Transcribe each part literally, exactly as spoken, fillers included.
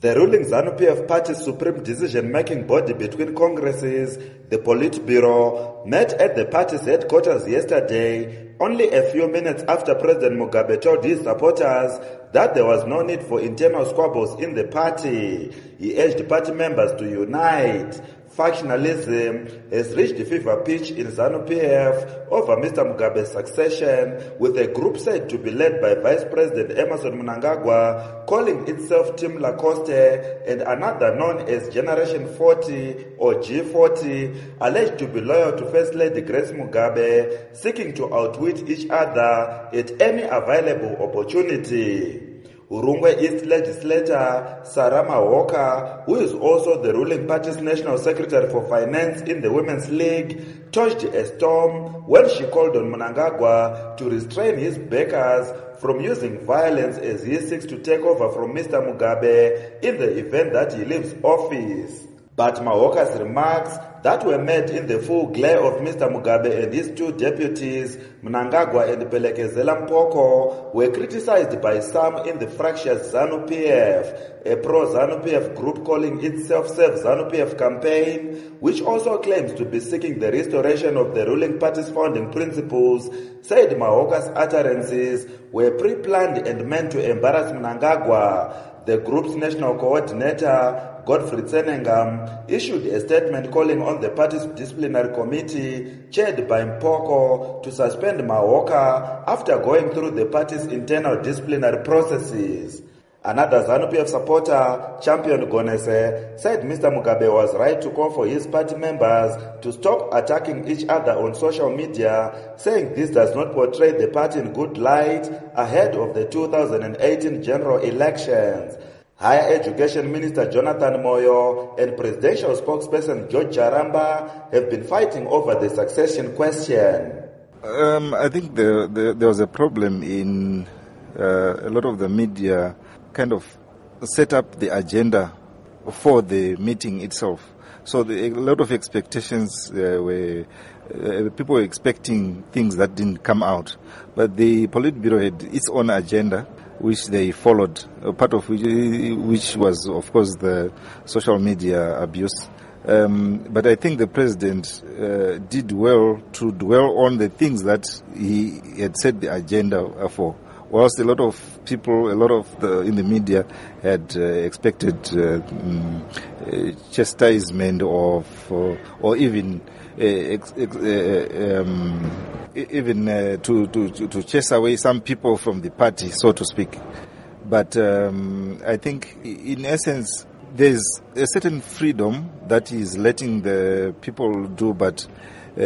The ruling ZANU-P F Party's supreme decision-making body between Congresses, the Politburo, met at the party's headquarters yesterday, only a few minutes after President Mugabe told his supporters that there was no need for internal squabbles in the party. He urged party members to unite. Factionalism has reached fever pitch in ZANU-P F over Mister Mugabe's succession, with a group said to be led by Vice President Emmerson Mnangagwa, calling itself Team Lacoste, and another known as Generation forty or G forty, alleged to be loyal to First Lady Grace Mugabe, seeking to outwit each other at any available opportunity. Urungwe East legislator Sarama Walker, who is also the ruling party's national secretary for finance in the Women's League, touched a storm when she called on Mnangagwa to restrain his backers from using violence as he seeks to take over from Mister Mugabe in the event that he leaves office. But Mawoka's remarks that were made in the full glare of Mister Mugabe and his two deputies, Mnangagwa and Pelekezela Mpoko, were criticized by some in the fractious ZANU-P F, a pro-ZANU-P F group calling itself Save ZANU-P F campaign, which also claims to be seeking the restoration of the ruling party's founding principles, said Mawoka's utterances were pre-planned and meant to embarrass Mnangagwa. The group's national coordinator, Godfrey Tsenengam, issued a statement calling on the party's disciplinary committee, chaired by Mpoko, to suspend Mawoka after going through the party's internal disciplinary processes. Another ZANU-P F supporter, Champion Gonese, said Mister Mugabe was right to call for his party members to stop attacking each other on social media, saying this does not portray the party in good light ahead of the two thousand eighteen general elections. Higher Education Minister Jonathan Moyo and Presidential Spokesperson George Jaramba have been fighting over the succession question. Um, I think the, the, there was a problem in uh, a lot of the media kind of set up the agenda for the meeting itself. So the, a lot of expectations uh, were, uh, people were expecting things that didn't come out. But the Politburo had its own agenda, which they followed, a part of which, which was, of course, the social media abuse. Um, but I think the president uh, did well to dwell on the things that he had set the agenda for. Whilst a lot of people, a lot of the, in the media had uh, expected uh, um, uh, chastisement of, or, or even uh, ex, ex, uh, um, even uh, to, to, to chase away some people from the party, so to speak. But um, I think, in essence, there's a certain freedom that is letting the people do, but Uh,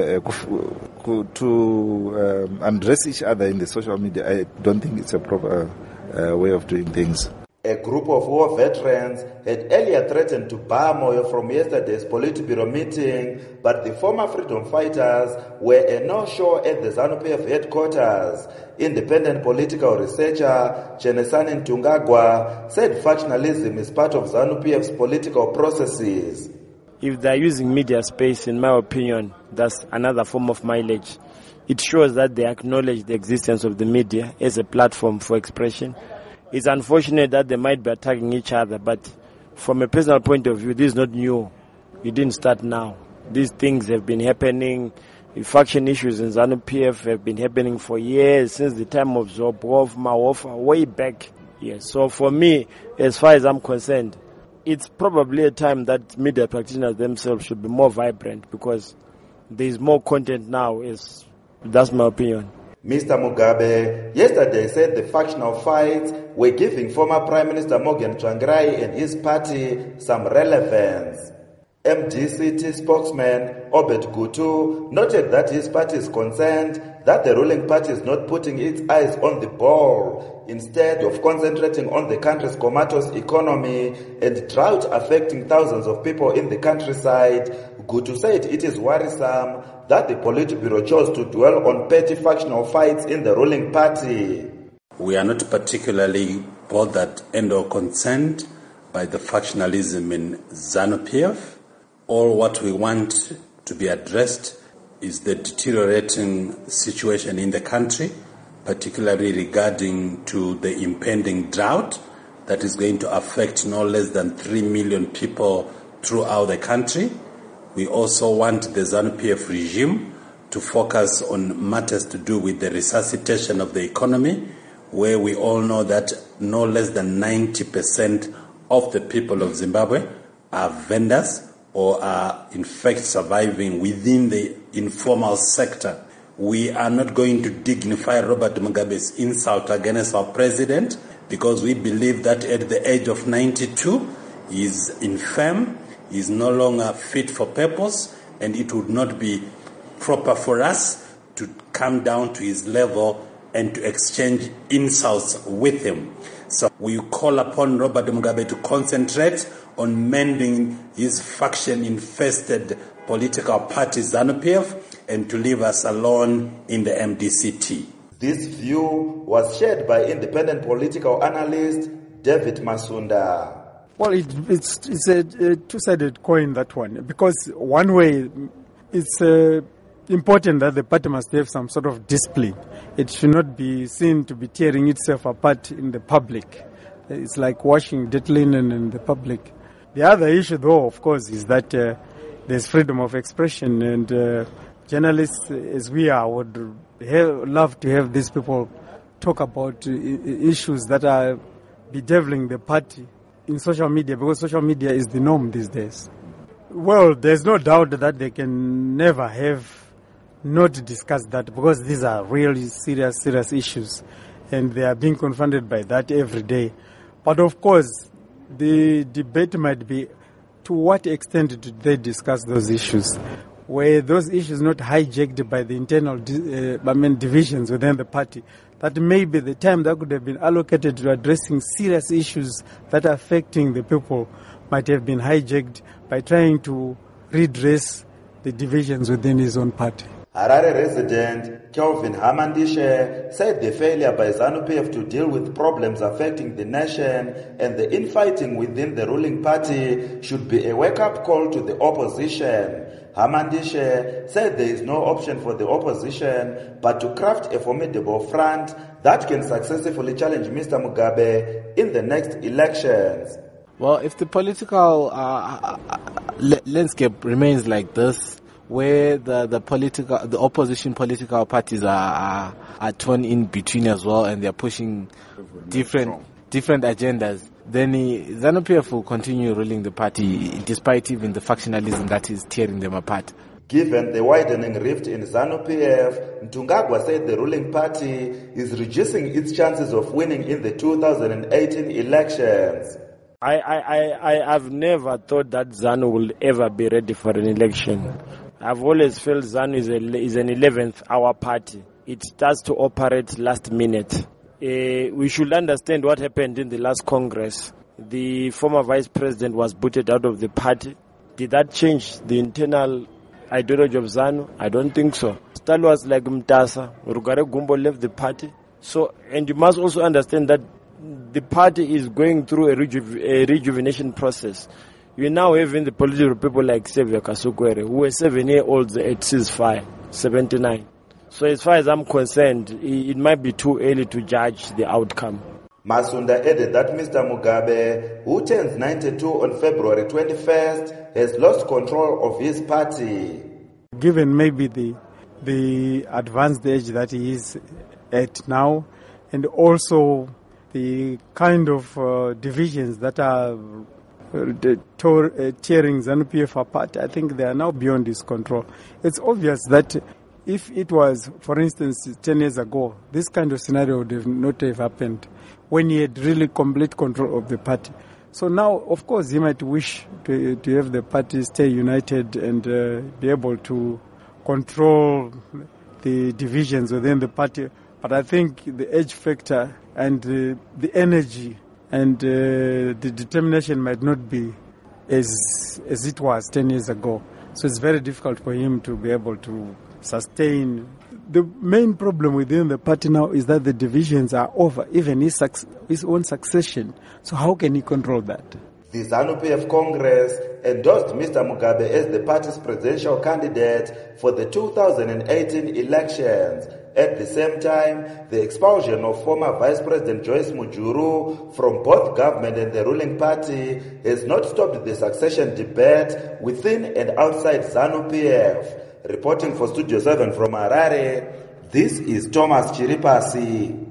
uh, to um, undress each other in the social media, I don't think it's a proper uh, way of doing things. A group of war veterans had earlier threatened to bar Moyo from yesterday's Politburo meeting, but the former freedom fighters were a no-show at the ZANU-P F headquarters. Independent political researcher Chenesani Ntungagwa said factionalism is part of ZANU-P F's political processes. If they're using media space, in my opinion, that's another form of mileage. It shows that they acknowledge the existence of the media as a platform for expression. It's unfortunate that they might be attacking each other, but from a personal point of view, this is not new. It didn't start now. These things have been happening. The faction issues in ZANU-P F have been happening for years, since the time of Zobov, Mawofa, way back. Yes. So for me, as far as I'm concerned, it's probably a time that media practitioners themselves should be more vibrant, because there's more content now. Is that's my opinion. Mister Mugabe yesterday said the factional fights were giving former Prime Minister Morgan Tsvangirai and his party some relevance. M D C T spokesman Obed Gutu noted that his party is concerned that the ruling party is not putting its eyes on the ball, instead of concentrating on the country's comatose economy and drought affecting thousands of people in the countryside. Gutu said it is worrisome that the Politburo chose to dwell on petty factional fights in the ruling party. We are not particularly bothered and or concerned by the factionalism in ZANU-P F. All what we want to be addressed is the deteriorating situation in the country, particularly regarding to the impending drought that is going to affect no less than three million people throughout the country. We also want the ZANU-P F regime to focus on matters to do with the resuscitation of the economy, where we all know that no less than ninety percent of the people of Zimbabwe are vendors or are in fact surviving within the informal sector. We are not going to dignify Robert Mugabe's insult against our president, because we believe that at the age of ninety-two, he is infirm, he is no longer fit for purpose, and it would not be proper for us to come down to his level and to exchange insults with him. So we call upon Robert Mugabe to concentrate on mending his faction-infested political party ZANU-P F and to leave us alone in the M D C T. This view was shared by independent political analyst David Masunda. Well, it, it's, it's a, a two-sided coin, that one, because one way it's uh, important that the party must have some sort of discipline. It should not be seen to be tearing itself apart in the public. It's like washing dirty linen in the public. The other issue, though, of course, is that uh, there's freedom of expression, and uh, journalists, as we are, would have, love to have these people talk about uh, issues that are bedeviling the party in social media, because social media is the norm these days. Well, there's no doubt that they can never have not discussed that, because these are really serious, serious issues, and they are being confronted by that every day. But of course, the debate might be, to what extent did they discuss those issues? Were those issues not hijacked by the internal uh, I mean, divisions within the party? That maybe the time that could have been allocated to addressing serious issues that are affecting the people might have been hijacked by trying to redress the divisions within his own party. Harare resident Kelvin Hamandishe said the failure by ZANU-P F to deal with problems affecting the nation and the infighting within the ruling party should be a wake-up call to the opposition. Hamandishe said there is no option for the opposition but to craft a formidable front that can successfully challenge Mister Mugabe in the next elections. Well, if the political uh, landscape remains like this, where the, the political, the opposition political parties are, are, are torn in between as well, and they're pushing different, different agendas, then ZANU-P F will continue ruling the party, despite even the factionalism that is tearing them apart. Given the widening rift in ZANU-P F, Mtungagwa said the ruling party is reducing its chances of winning in the two thousand eighteen elections. I, I, I, I've never thought that ZANU will ever be ready for an election. I've always felt ZANU is, a, is an eleventh hour party. It starts to operate last minute. Uh, we should understand what happened in the last Congress. The former vice president was booted out of the party. Did that change the internal ideology of ZANU? I don't think so. Style was like Mtasa. Rugare Gumbo left the party. So, and you must also understand that the party is going through a, reju- a rejuvenation process. You now have in the political people like Xavier Kasukwere, who were seven-year-olds at ceasefire, seventy-nine. So as far as I'm concerned, it might be too early to judge the outcome. Masunda added that Mister Mugabe, who turns ninety-two on February twenty-first, has lost control of his party. Given maybe the the advanced age that he is at now, and also the kind of uh, divisions that are uh, tearing ZANU-P F apart, I think they are now beyond his control. It's obvious that if it was, for instance, ten years ago, this kind of scenario would have not have happened when he had really complete control of the party. So now, of course, he might wish to, to have the party stay united and uh, be able to control the divisions within the party. But I think the age factor and uh, the energy and uh, the determination might not be as as it was ten years ago. So it's very difficult for him to be able to sustain. The main problem within the party now is that the divisions are over, even his, his own succession. So how can he control that? The ZANU-P F Congress endorsed Mister Mugabe as the party's presidential candidate for the two thousand eighteen elections. At the same time, the expulsion of former Vice President Joyce Mujuru from both government and the ruling party has not stopped the succession debate within and outside ZANU-P F. Reporting for Studio seven from Harare, this is Thomas Chiripasi.